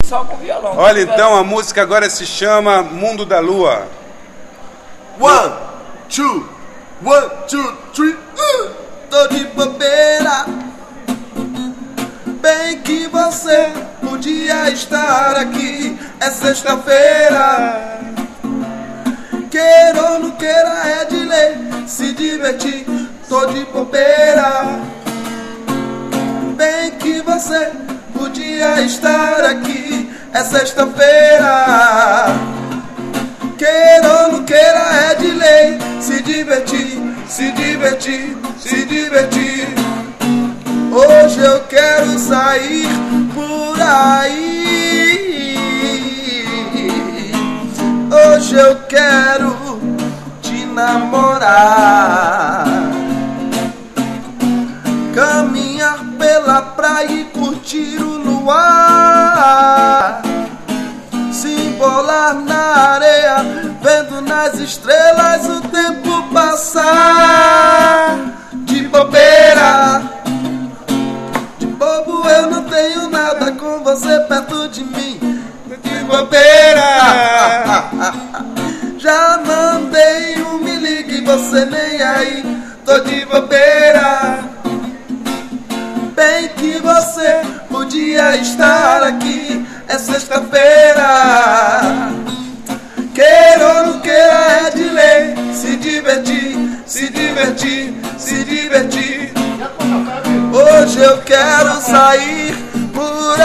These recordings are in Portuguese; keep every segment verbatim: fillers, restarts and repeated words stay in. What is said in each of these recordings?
só com violão. Olha, então, a música agora se chama Mundo da Lua. One, two, one, two, three. Uh, tô de bobeira. Bem que você podia estar aqui. É sexta-feira. Queira ou não queira, é de lei se divertir. Tô de bobeira. Bem que você podia estar aqui. É sexta-feira. Queira ou não queira, é de lei se divertir, se divertir, se divertir. Hoje eu quero sair por aí. Hoje eu quero te namorar. Caminhar pela praia e curtir o luar. Se embolar na areia, vendo nas estrelas o tempo passar. De bobeira, de bobo eu não tenho nada com você perto de mim. De bobeira, já mandei um me ligue, você nem aí. Tô de bobeira. Bem que você podia estar aqui. É sexta-feira. Queira ou não queira, é de lei se divertir, se divertir, se divertir. Hoje eu quero sair por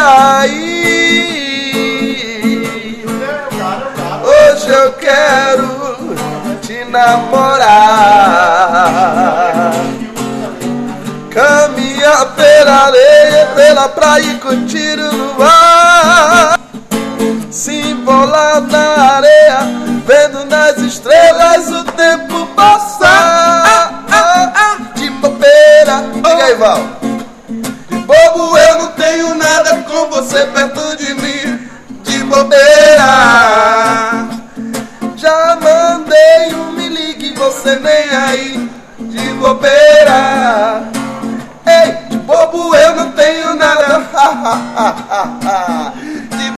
aí. Hoje eu quero te namorar. Caminhar pela areia, pela praia e curtir o luar. Se embolar na areia, vendo nas estrelas o tempo passar. De bobeira, diga aí, Val. De bobo eu não tenho nada com você perto de mim. De bobeira, já mandei um me ligue, você nem aí. De bobeira. Ei, de bobo eu não tenho nada.